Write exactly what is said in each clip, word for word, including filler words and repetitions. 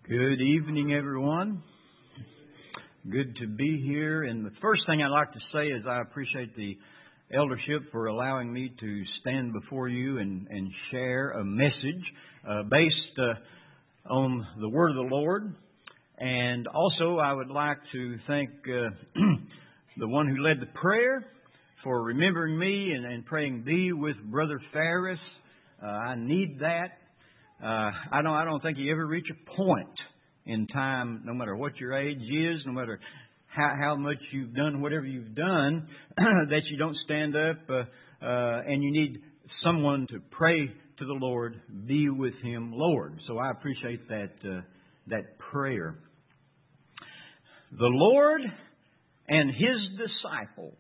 Good evening, everyone. Good to be here. And the first thing I'd like to say is I appreciate the eldership for allowing me to stand before you and, and share a message uh, based uh, on the Word of the Lord. And also I would like to thank uh, the one who led the prayer for remembering me and, and praying thee with Brother Ferris. Uh, I need that. Uh, I don't. I don't think you ever reach a point in time, no matter what your age is, no matter how, how much you've done, whatever you've done, that you don't stand up uh, uh, and you need someone to pray to the Lord. Be with Him, Lord. So I appreciate that uh, that prayer. The Lord and His disciples.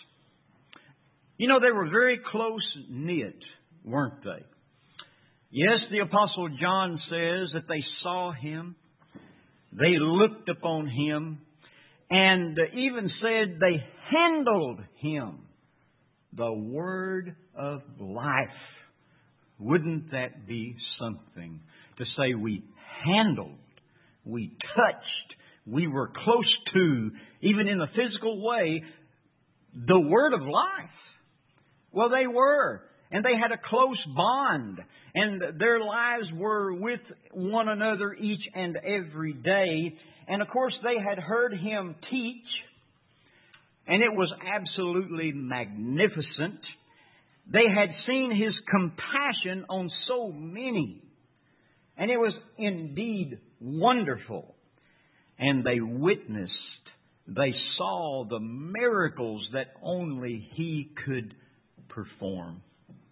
You know, they were very close knit, weren't they? Yes, the Apostle John says that they saw Him, they looked upon Him, and even said they handled Him, the Word of life. Wouldn't that be something to say we handled, we touched, we were close to, even in a physical way, the Word of life? Well, they were. And they had a close bond. And their lives were with one another each and every day. And of course, they had heard Him teach. And it was absolutely magnificent. They had seen His compassion on so many. And it was indeed wonderful. And they witnessed, they saw the miracles that only He could perform.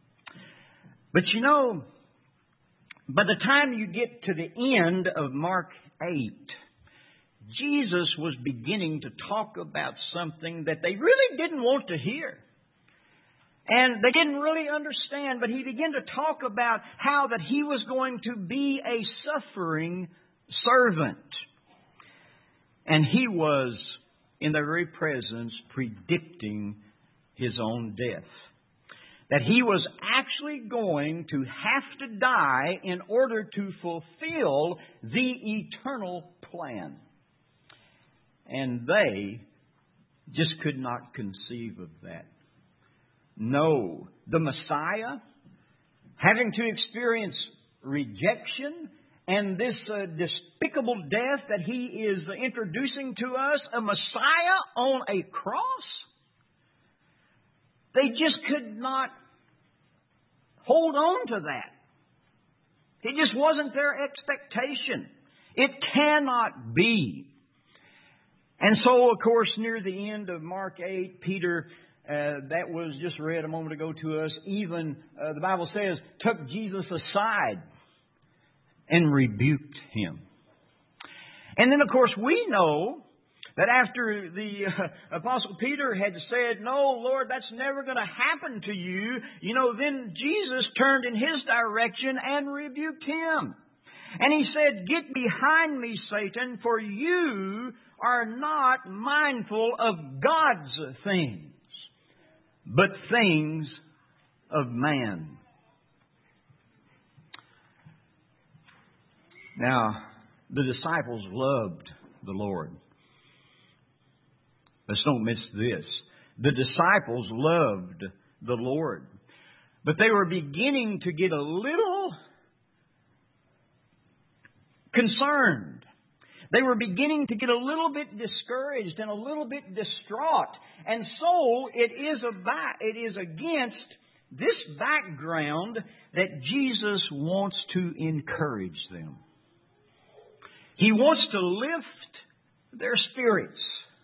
But you know, by the time you get to the end of Mark eight, Jesus was beginning to talk about something that they really didn't want to hear. And they didn't really understand, but He began to talk about how that He was going to be a suffering servant. And He was, in their very presence, predicting His own death. That He was actually going to have to die in order to fulfill the eternal plan. And they just could not conceive of that. No, the Messiah, having to experience rejection and this uh, despicable death that He is introducing to us, a Messiah on a cross, they just could not hold on to that. It just wasn't their expectation. It cannot be. And so, of course, near the end of Mark eight, Peter, uh, that was just read a moment ago to us, even, uh, the Bible says, took Jesus aside and rebuked Him. And then, of course, we know that after the uh, Apostle Peter had said, no, Lord, that's never going to happen to you, you know, then Jesus turned in His direction and rebuked him. And He said, get behind me, Satan, for you are not mindful of God's things, but things of man. Now, the disciples loved the Lord. Let's don't miss this. The disciples loved the Lord. But they were beginning to get a little concerned. They were beginning to get a little bit discouraged and a little bit distraught. And so it is about, it is against this background that Jesus wants to encourage them. He wants to lift their spirits.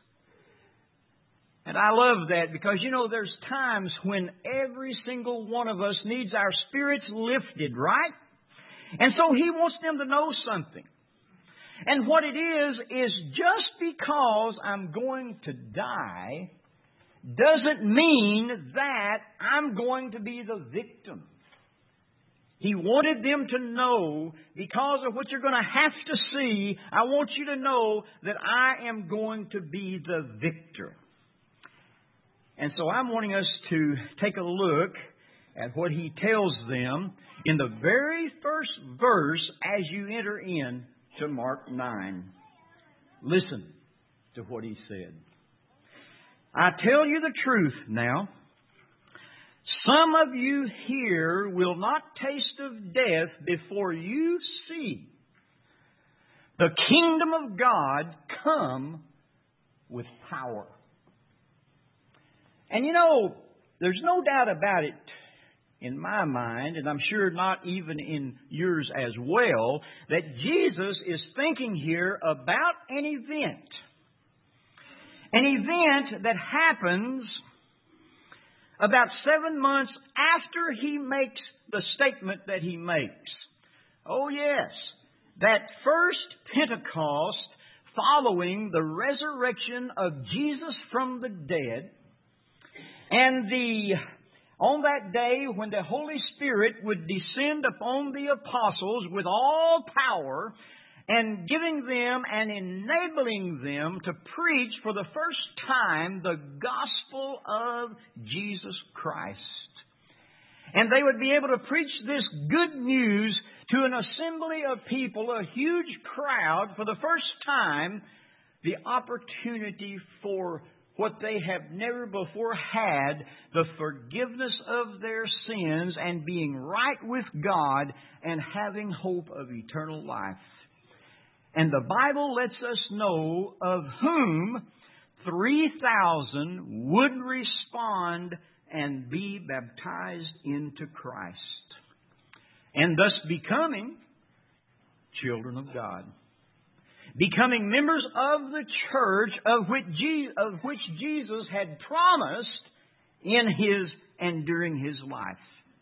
And I love that because, you know, there's times when every single one of us needs our spirits lifted, right? And so He wants them to know something. And what it is, is just because I'm going to die doesn't mean that I'm going to be the victim. He wanted them to know, because of what you're going to have to see, I want you to know that I am going to be the victor. And so I'm wanting us to take a look at what He tells them in the very first verse as you enter in to Mark nine. Listen to what he said. I tell you the truth now. Some of you here will not taste of death before you see the kingdom of God come with power. And you know, there's no doubt about it in my mind, and I'm sure not even in yours as well, that Jesus is thinking here about an event. An event that happens about seven months after he makes the statement that he makes. Oh yes, that first Pentecost following the resurrection of Jesus from the dead, and the on that day when the Holy Spirit would descend upon the apostles with all power and giving them and enabling them to preach for the first time the gospel of Jesus Christ. And they would be able to preach this good news to an assembly of people, a huge crowd, for the first time, the opportunity for what they have never before had, the forgiveness of their sins and being right with God and having hope of eternal life. And the Bible lets us know of whom three thousand would respond and be baptized into Christ, and thus becoming children of God. Becoming members of the church of which, Je- of which Jesus had promised in His and during His life.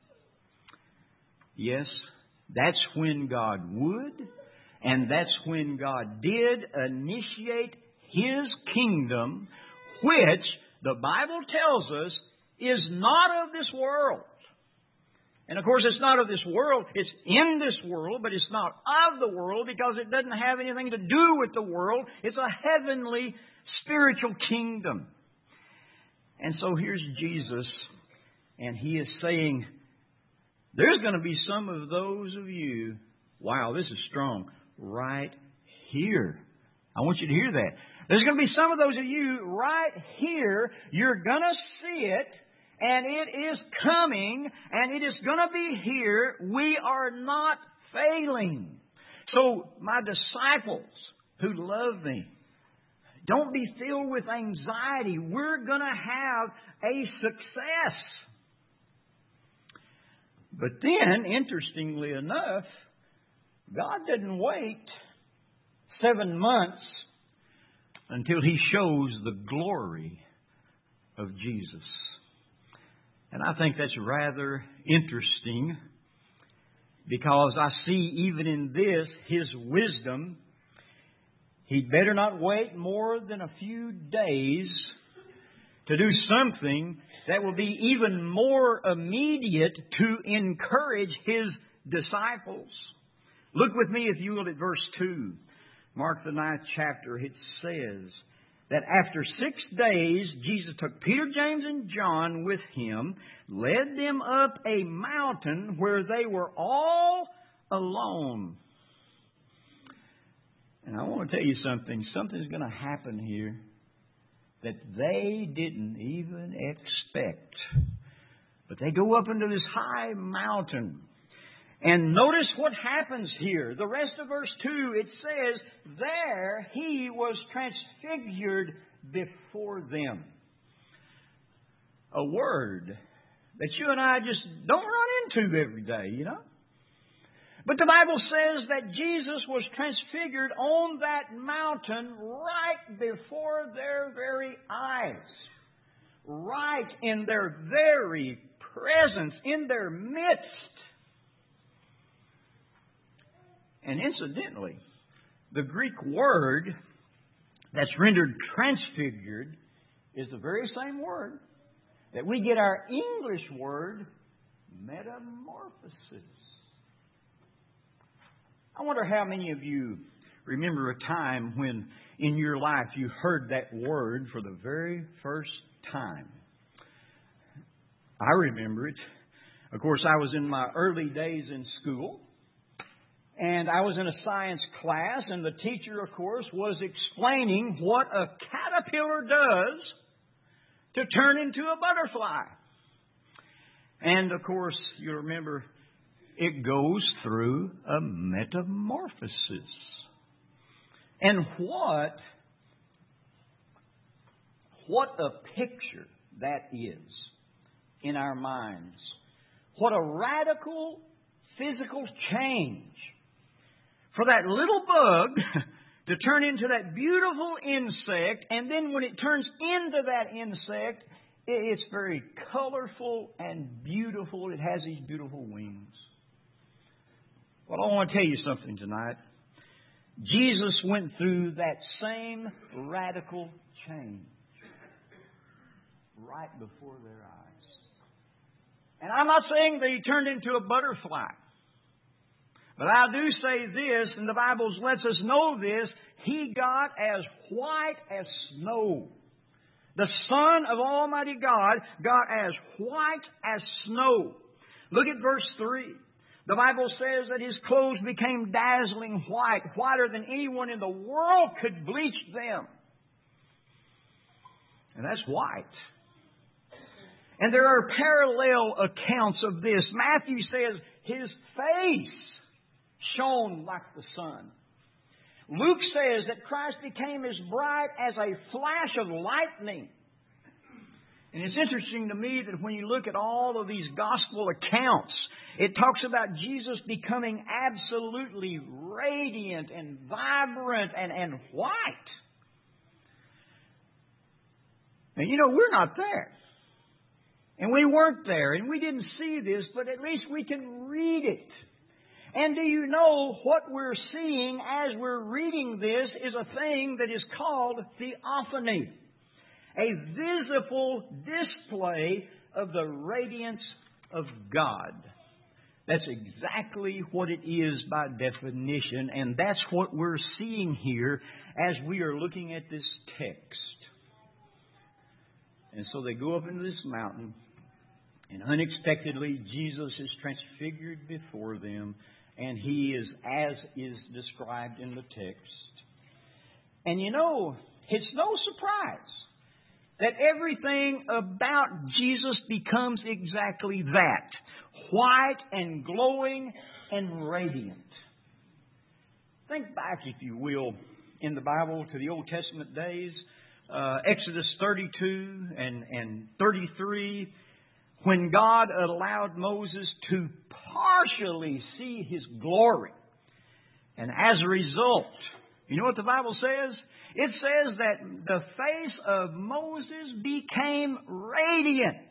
Yes, that's when God would, and that's when God did initiate His kingdom, which the Bible tells us is not of this world. And of course, it's not of this world. It's in this world, but it's not of the world because it doesn't have anything to do with the world. It's a heavenly, spiritual kingdom. And so here's Jesus, and He is saying, there's going to be some of those of you, wow, this is strong, right here. I want you to hear that. There's going to be some of those of you right here. You're going to see it. And it is coming, and it is going to be here. We are not failing. So, my disciples who love me, don't be filled with anxiety. We're going to have a success. But then, interestingly enough, God didn't wait seven months until He shows the glory of Jesus. And I think that's rather interesting because I see even in this His wisdom. He'd better not wait more than a few days to do something that will be even more immediate to encourage His disciples. Look with me, if you will, at verse two. Mark the ninth chapter. It says that after six days, Jesus took Peter, James, and John with Him, led them up a mountain where they were all alone. And I want to tell you something. Something's going to happen here that they didn't even expect. But they go up into this high mountain. And notice what happens here. The rest of verse two, it says, there He was transfigured before them. A word that you and I just don't run into every day, you know. But the Bible says that Jesus was transfigured on that mountain right before their very eyes. Right in their very presence, in their midst. And incidentally, the Greek word that's rendered transfigured is the very same word that we get our English word metamorphosis. I wonder how many of you remember a time when in your life you heard that word for the very first time. I remember it. Of course, I was in my early days in school. And I was in a science class, and the teacher, of course, was explaining what a caterpillar does to turn into a butterfly. And, of course, you remember, it goes through a metamorphosis. And what, what a picture that is in our minds. What a radical physical change for that little bug to turn into that beautiful insect, and then when it turns into that insect, it's very colorful and beautiful. It has these beautiful wings. Well, I want to tell you something tonight. Jesus went through that same radical change right before their eyes. And I'm not saying that He turned into a butterfly. But I do say this, and the Bible lets us know this, He got as white as snow. The Son of Almighty God got as white as snow. Look at verse three. The Bible says that His clothes became dazzling white, whiter than anyone in the world could bleach them. And that's white. And there are parallel accounts of this. Matthew says His face shone like the sun. Luke says that Christ became as bright as a flash of lightning. And it's interesting to me that when you look at all of these gospel accounts, it talks about Jesus becoming absolutely radiant and vibrant and, and white. And you know, we're not there. And we weren't there, and we didn't see this, but at least we can read it. And do you know what we're seeing as we're reading this is a thing that is called theophany. A visible display of the radiance of God. That's exactly what it is by definition, and that's what we're seeing here as we are looking at this text. And so they go up into this mountain, and unexpectedly Jesus is transfigured before them, and He is as is described in the text. And you know, it's no surprise that everything about Jesus becomes exactly that. White and glowing and radiant. Think back, if you will, in the Bible to the Old Testament days. Uh, Exodus thirty-two and, and thirty-three, when God allowed Moses to partially see His glory. And as a result, you know what the Bible says? It says that the face of Moses became radiant.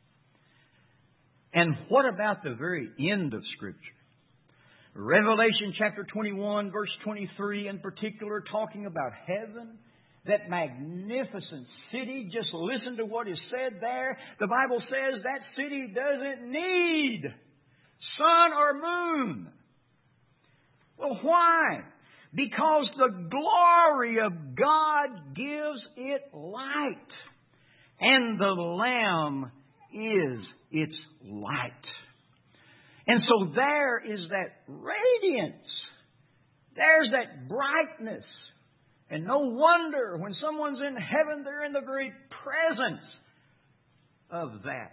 And what about the very end of Scripture? Revelation chapter twenty-one, verse twenty-three in particular, talking about heaven. That magnificent city, just listen to what is said there. The Bible says that city doesn't need sun or moon. Well, why? Because the glory of God gives it light. And the Lamb is its light. And so there is that radiance. There's that brightness. And no wonder when someone's in heaven, they're in the very presence of that.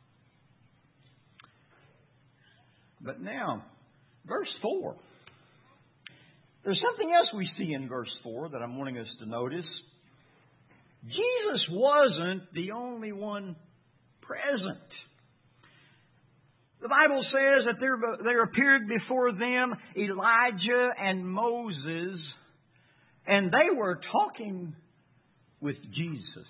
But now, verse four. There's something else we see in verse four that I'm wanting us to notice. Jesus wasn't the only one present. The Bible says that there, there appeared before them Elijah and Moses, and they were talking with Jesus.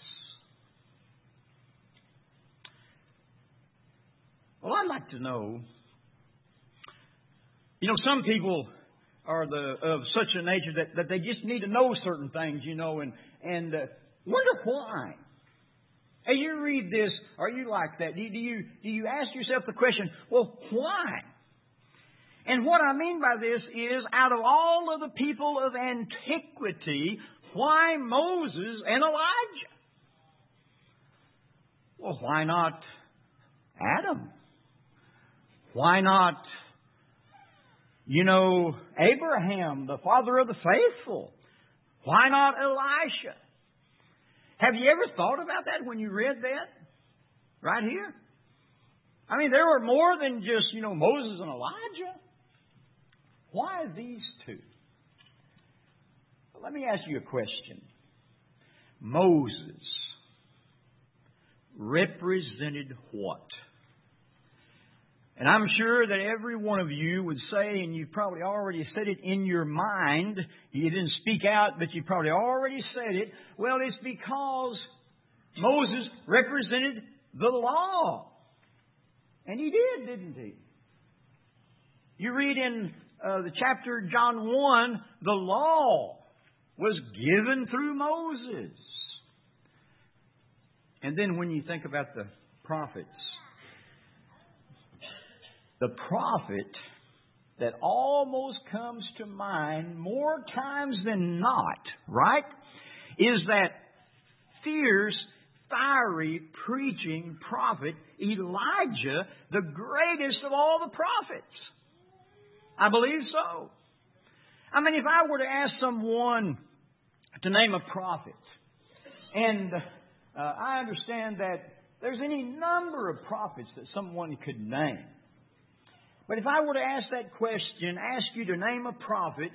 Well, I'd like to know, you know, some people are the of such a nature that, that they just need to know certain things, you know, and, and uh, wonder why. As you read this, are you like that? Do you, do you ask yourself the question, well, why? And what I mean by this is, out of all of the people of antiquity, why Moses and Elijah? Well, why not Adam? Why not You know, Abraham, the father of the faithful. Why not Elisha? Have you ever thought about that when you read that? Right here. I mean, there were more than just, you know, Moses and Elijah. Why these two? Let me ask you a question. Moses represented what? And I'm sure that every one of you would say, and you've probably already said it in your mind, you didn't speak out, but you probably already said it. Well, it's because Moses represented the law. And he did, didn't he? You read in uh, the chapter John one, the law was given through Moses. And then when you think about the prophets, the prophet that almost comes to mind more times than not, right, is that fierce, fiery, preaching prophet, Elijah, the greatest of all the prophets. I believe so. I mean, if I were to ask someone to name a prophet, and uh, I understand that there's any number of prophets that someone could name. But if I were to ask that question, ask you to name a prophet,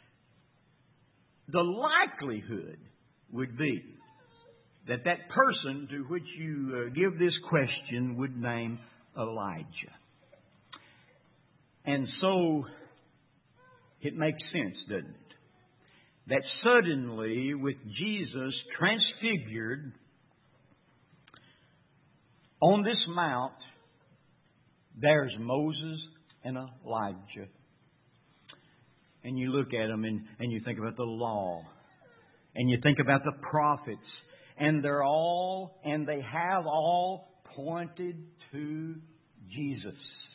the likelihood would be that that person to which you uh, give this question would name Elijah. And so it makes sense, doesn't it? That suddenly, with Jesus transfigured on this mount, there's Moses and Elijah. And you look at them and, and you think about the law. And you think about the prophets. And they're all, and they have all pointed to Jesus.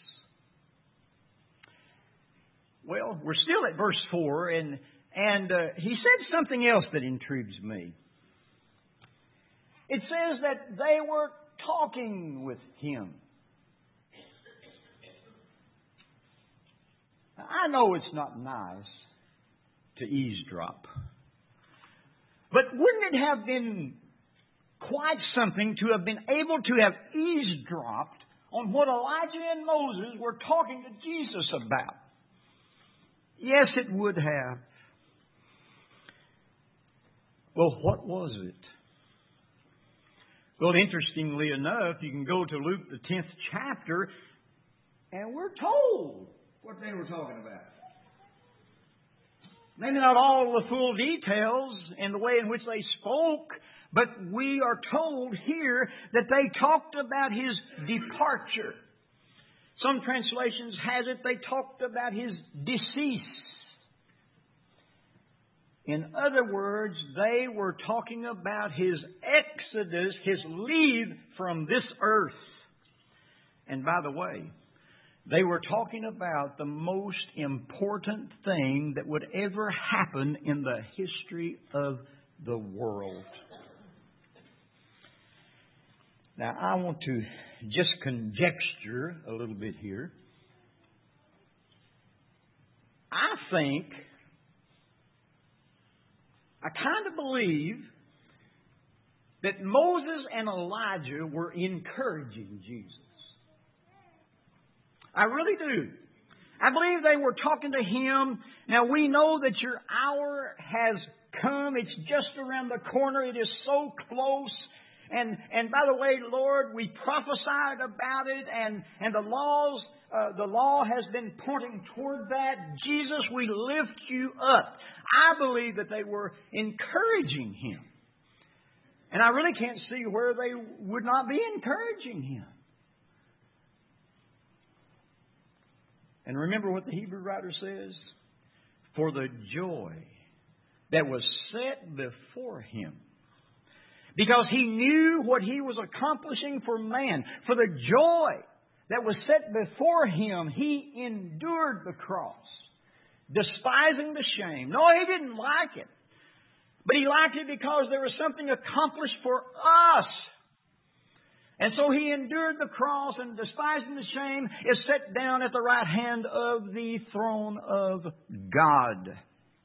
Well, we're still at verse four, and, and uh, he said something else that intrigues me. It says that they were talking with him. Now, I know it's not nice to eavesdrop. But wouldn't it have been quite something to have been able to have eavesdropped on what Elijah and Moses were talking to Jesus about? Yes, it would have. Well, what was it? Well, interestingly enough, you can go to Luke, the tenth chapter, and we're told what they were talking about. Maybe not all the full details and the way in which they spoke, but we are told here that they talked about His departure. Some translations has it they talked about His decease. In other words, they were talking about His exodus, His leave from this earth. And by the way, they were talking about the most important thing that would ever happen in the history of the world. Now, I want to just conjecture a little bit here. I think, I kind of believe that Moses and Elijah were encouraging Jesus. I really do. I believe they were talking to Him. Now, we know that your hour has come. It's just around the corner. It is so close. And and by the way, Lord, we prophesied about it, and, and the laws, uh, the law has been pointing toward that. Jesus, we lift you up. I believe that they were encouraging Him. And I really can't see where they would not be encouraging Him. And remember what the Hebrew writer says? For the joy that was set before Him. Because He knew what He was accomplishing for man. For the joy that was set before Him, He endured the cross, despising the shame. No, He didn't like it. But He liked it because there was something accomplished for us. And so He endured the cross and, despising the shame, is set down at the right hand of the throne of God.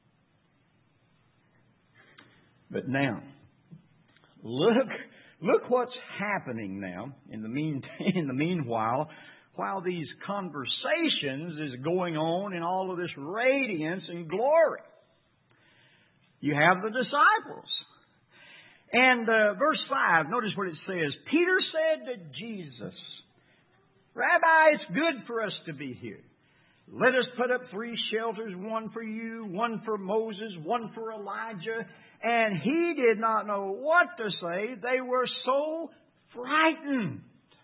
But now, look, look what's happening now in the mean, in the meanwhile, while these conversations is going on in all of this radiance and glory. You have the disciples. And uh, verse five, notice what it says. Peter said to Jesus, Rabbi, it's good for us to be here. Let us put up three shelters, one for you, one for Moses, one for Elijah. And he did not know what to say. They were so frightened.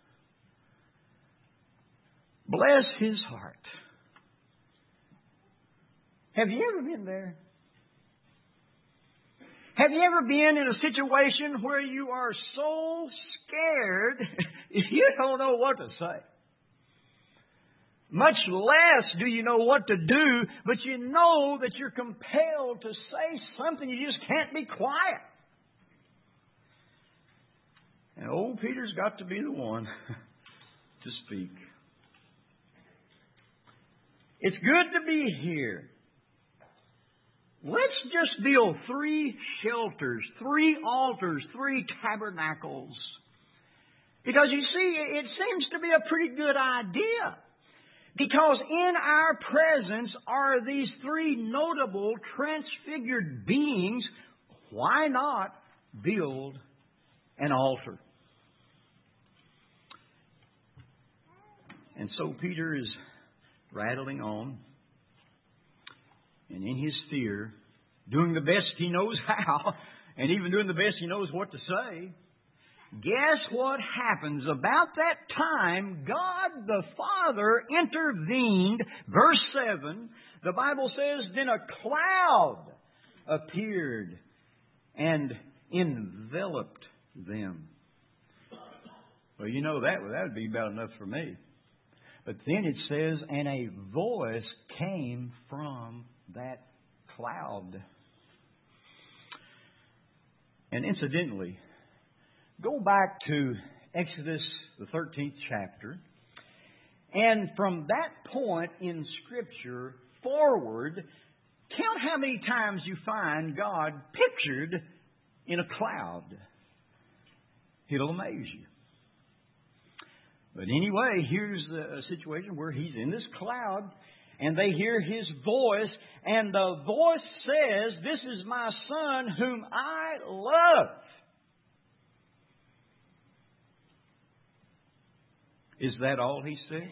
Bless his heart. Have you ever been there? Have you ever been in a situation where you are so scared you don't know what to say? Much less do you know what to do, but you know that you're compelled to say something. You just can't be quiet. And old Peter's got to be the one to speak. It's good to be here. Let's just build three shelters, three altars, three tabernacles. Because you see, it seems to be a pretty good idea. Because in our presence are these three notable transfigured beings. Why not build an altar? And so Peter is rattling on. And in his fear, doing the best he knows how, and even doing the best he knows what to say, guess what happens? About that time, God the Father intervened. Verse seven, the Bible says, then a cloud appeared and enveloped them. Well, you know that, that would be about enough for me. But then it says, and a voice came from that cloud. And incidentally, go back to Exodus, the thirteenth chapter, and from that point in Scripture forward, count how many times you find God pictured in a cloud. It'll amaze you. But anyway, here's the situation where He's in this cloud, and they hear His voice, and the voice says, this is my Son whom I love. Is that all He said?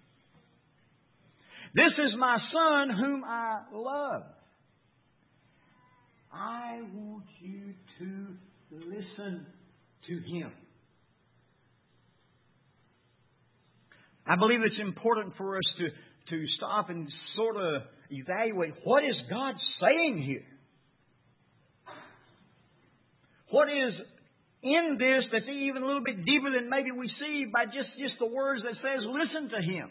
This is my Son whom I love. I want you to listen to Him. I believe it's important for us to to stop and sort of evaluate, what is God saying here? What is in this that's even a little bit deeper than maybe we see by just, just the words that says, listen to Him?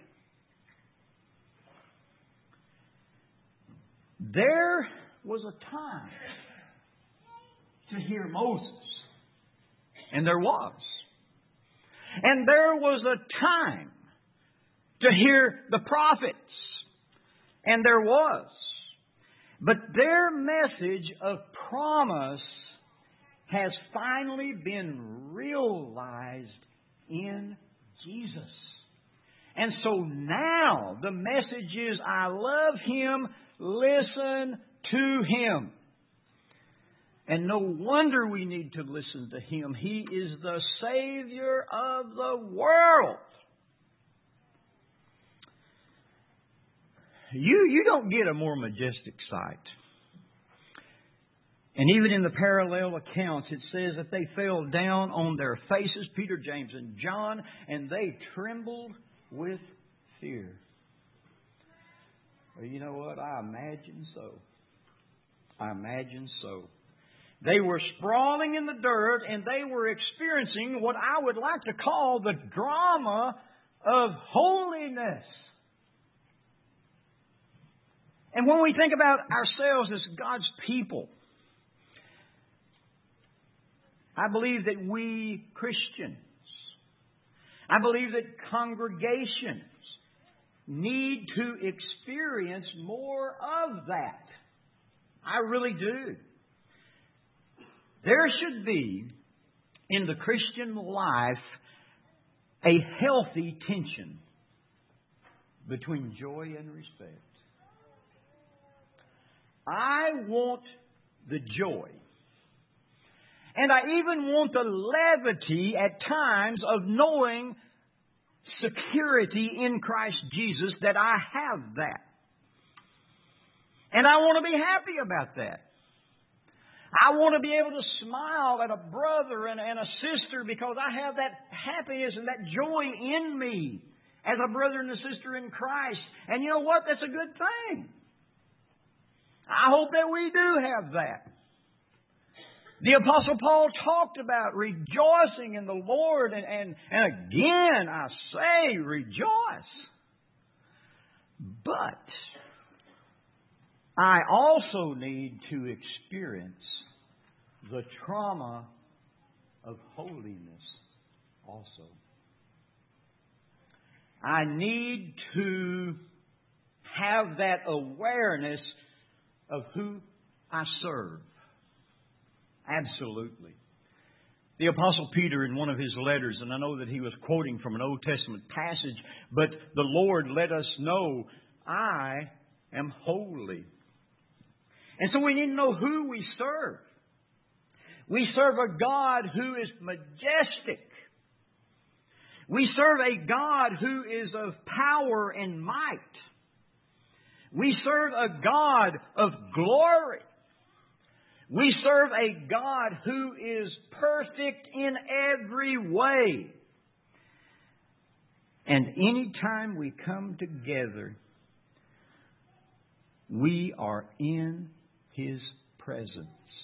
There was a time to hear Moses. And there was. And there was a time to hear the prophets. And there was. But their message of promise has finally been realized in Jesus. And so now the message is, I love Him, listen to Him. And no wonder we need to listen to Him. He is the Savior of the world. You, you don't get a more majestic sight. And even in the parallel accounts, it says that they fell down on their faces, Peter, James, and John, and they trembled with fear. Well, you know what? I imagine so. I imagine so. They were sprawling in the dirt, and they were experiencing what I would like to call the drama of holiness. And when we think about ourselves as God's people, I believe that we Christians I believe that congregations need to experience more of that. I really do. There should be, in the Christian life, a healthy tension between joy and respect. I want the joy. And I even want the levity at times of knowing security in Christ Jesus, that I have that. And I want to be happy about that. I want to be able to smile at a brother and, and a sister because I have that happiness and that joy in me as a brother and a sister in Christ. And you know what? That's a good thing. I hope that we do have that. The Apostle Paul talked about rejoicing in the Lord, and, and, and again I say rejoice. But I also need to experience the trauma of holiness also. I need to have that awareness of who I serve. Absolutely. The Apostle Peter, in one of his letters, and I know that he was quoting from an Old Testament passage, but the Lord let us know, I am holy. And so we need to know who we serve. We serve a God who is majestic. We serve a God who is of power and might. We serve a God of glory. We serve a God who is perfect in every way. And anytime we come together, we are in His presence.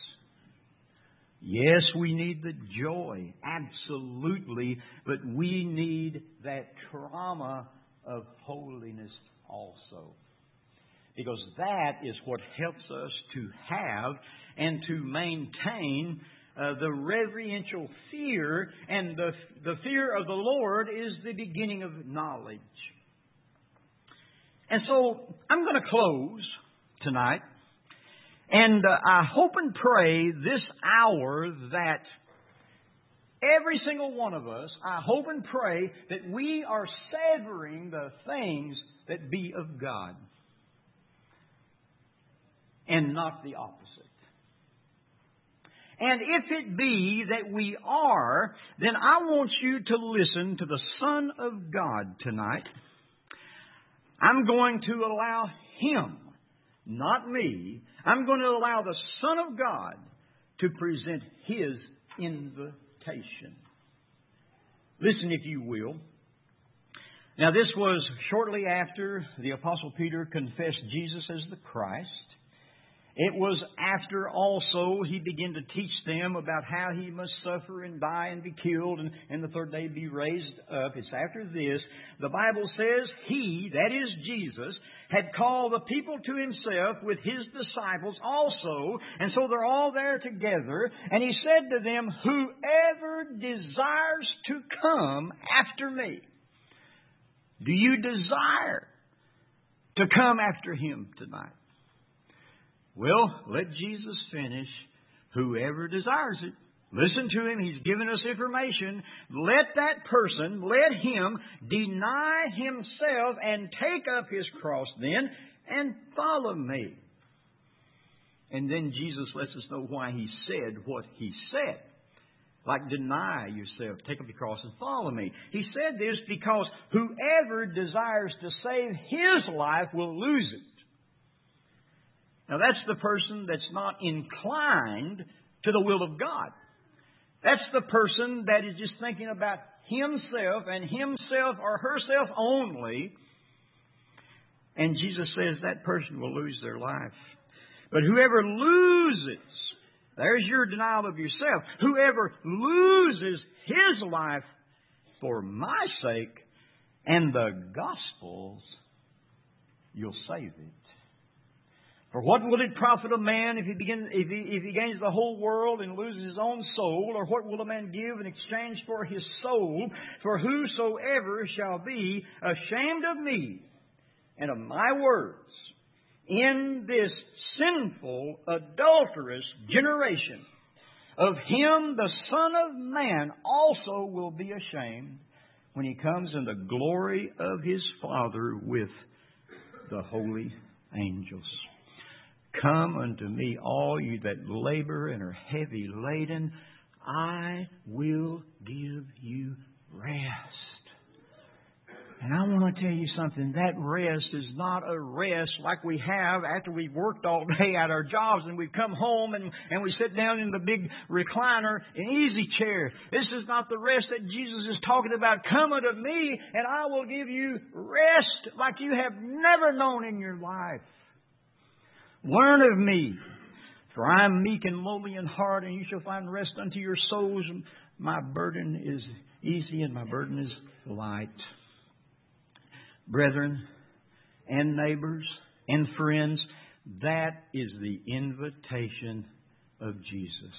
Yes, we need the joy, absolutely, but we need that trauma of holiness also. Because that is what helps us to have and to maintain uh, the reverential fear. And the, the fear of the Lord is the beginning of knowledge. And so I'm going to close tonight. And uh, I hope and pray this hour that every single one of us, I hope and pray that we are savoring the things that be of God. And not the opposite. And if it be that we are, then I want you to listen to the Son of God tonight. I'm going to allow Him, not me, I'm going to allow the Son of God to present His invitation. Listen, if you will. Now, this was shortly after the Apostle Peter confessed Jesus as the Christ. It was after also he began to teach them about how He must suffer and die and be killed and, and the third day be raised up. It's after this. The Bible says He, that is Jesus, had called the people to Himself with His disciples also. And so they're all there together. And He said to them, whoever desires to come after me. Do you desire to come after Him tonight? Well, let Jesus finish. Whoever desires it. Listen to Him. He's given us information. Let that person, let him deny himself and take up his cross then and follow me. And then Jesus lets us know why He said what He said. Like, deny yourself, take up your cross and follow me. He said this because whoever desires to save his life will lose it. Now, that's the person that's not inclined to the will of God. That's the person that is just thinking about himself and himself or herself only. And Jesus says that person will lose their life. But whoever loses, there's your denial of yourself. Whoever loses his life for my sake and the gospel's, you'll save it. For what will it profit a man if he, begin, if, he, if he gains the whole world and loses his own soul? Or what will a man give in exchange for his soul? For whosoever shall be ashamed of me and of my words in this sinful, adulterous generation, of him the Son of Man also will be ashamed when he comes in the glory of his Father with the holy angels. Come unto me, all you that labor and are heavy laden, I will give you rest. And I want to tell you something. That rest is not a rest like we have after we've worked all day at our jobs and we come home and, and we sit down in the big recliner, an easy chair. This is not the rest that Jesus is talking about. Come unto me and I will give you rest like you have never known in your life. Learn of me, for I am meek and lowly in heart, and you shall find rest unto your souls. My burden is easy and my burden is light. Brethren and neighbors and friends, that is the invitation of Jesus.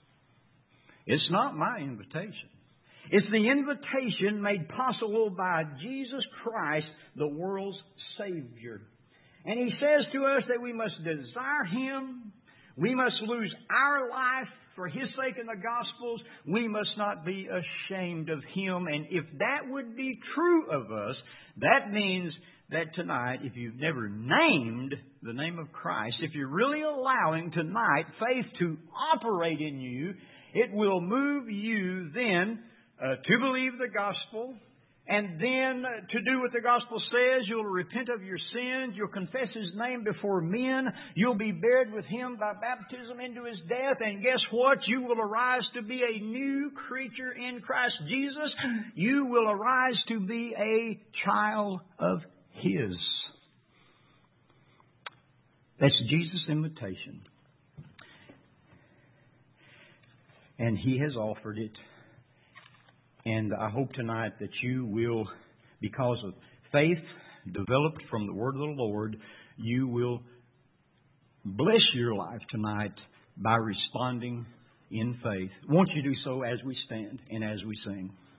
It's not my invitation. It's the invitation made possible by Jesus Christ, the world's Savior. And He says to us that we must desire Him. We must lose our life for His sake in the Gospels. We must not be ashamed of Him. And if that would be true of us, that means that tonight, if you've never named the name of Christ, if you're really allowing tonight faith to operate in you, it will move you then uh, to believe the Gospel. And then to do what the Gospel says, you'll repent of your sins. You'll confess His name before men. You'll be buried with Him by baptism into His death. And guess what? You will arise to be a new creature in Christ Jesus. You will arise to be a child of His. That's Jesus' invitation. And He has offered it. And I hope tonight that you will, because of faith developed from the Word of the Lord, you will bless your life tonight by responding in faith. Won't you do so as we stand and as we sing?